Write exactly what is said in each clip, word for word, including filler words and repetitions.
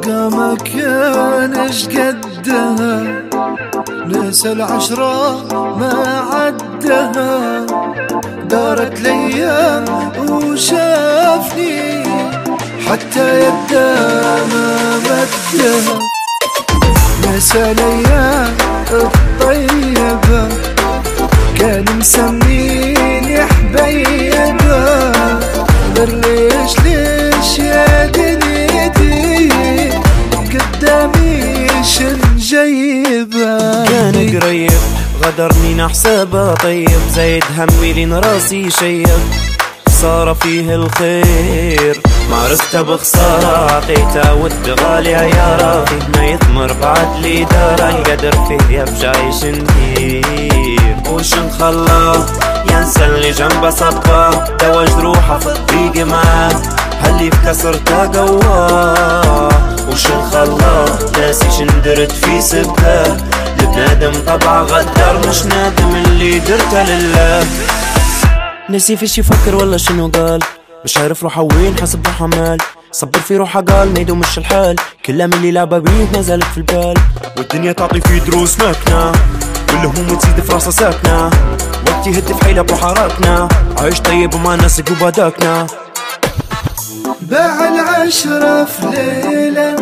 حتى ما كانش قدها، نسى العشرة ما عدها. دارت الايام وشافني حتى يده ما مدها. نسى الايام الطيبة كان مسميني حبيبة. غير ليش ليش يا دنيتي قدامي شنجيبة. كان قريب غدرني نحسبه طيب، زايد همي لين راسي شيب. صار فيه الخير ما عرفته بخسارة، عطيته ود غالية يا راخي ما يثمر بعد لي دار. القدر فيه يبجع يشندير وشن خلاه ينسى اللي جنبه صباه. دوا جروحه في الطريق معاه هاللي بكسرته قواه. وشن خلاه ناسي شندرت في سباه. لبنادم طبعا غدر مش نادم اللي درته لله. نسي فيش يفكر ولا شنو قال، مش عارف روحه وين حسب روحه مال. صبر في روحه قال ما يدومش الحال، كلام اللي لعبه بيه ما زالت في البال. والدنيا تعطي فيه دروس ماكنة والهموم تزيد في راسه ساكنة. وقت يهد في حيله بحاراتنا عايش طيب وما ناسق وبداكنا. باع العشرة في ليلة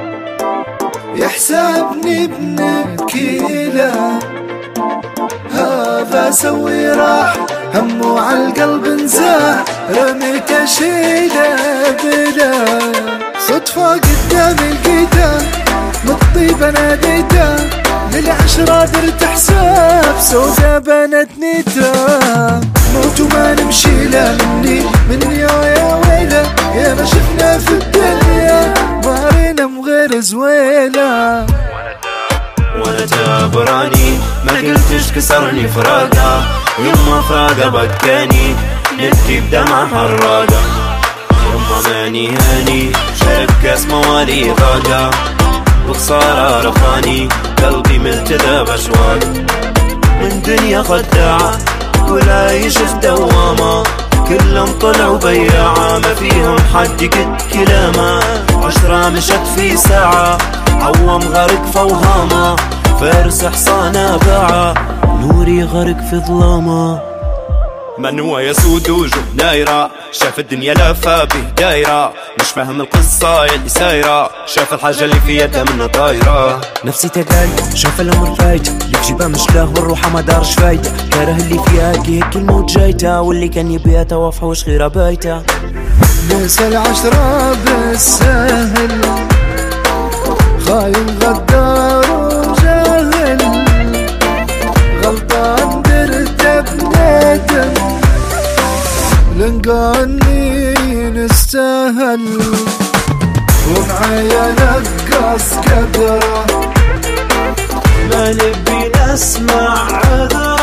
يحسبني بنكيلة. هذا سوي راح همه عالقلب نزاح، رميت اشيله بلا صدفة قدامي لقيته مطيبة ناديته. للعشرة درت حساب سودا بنت نيته. موت وما نمشي له مني مني يا ويله. يا ما شفنا في الدنيا ظهرنا مغير زويله. وانا جابراني ما قلتش كسرني فراقه، يما فراقه بكاني نبكي بدمع حراقه. يما ماني هاني شرب كاس موالي غاقه، بخسارة رفاني قلبي ملتذى باشواق. من دنيا خداعة ولا في دوامة، كلهم طلعوا بياعة ما فيهم حد قد كلامة. عشرة مشت في ساعة عوام غرق فوهامة، فارس حصانة باعة نوري غرق في ظلامة. من هو يسود وجه دايرة، شاف الدنيا لافة به دايرة. مش فاهم القصة يلي سايرة، شاف الحاجة اللي في يدها منها طايرة. نفسي تقال شاف الأمر فايت، اللي في جيبها مش له والروحة ما دارش فايدة. كاره اللي فيها كي هيك الموت جايته، واللي كان يبيها توافح وش غيره بايته. نسى العشرة بالسهل خاين غدار وجاهل. غلطان درت بندم لنقاني نستاهل. ومعايا نقص قدره ما نبي نسمع عذر.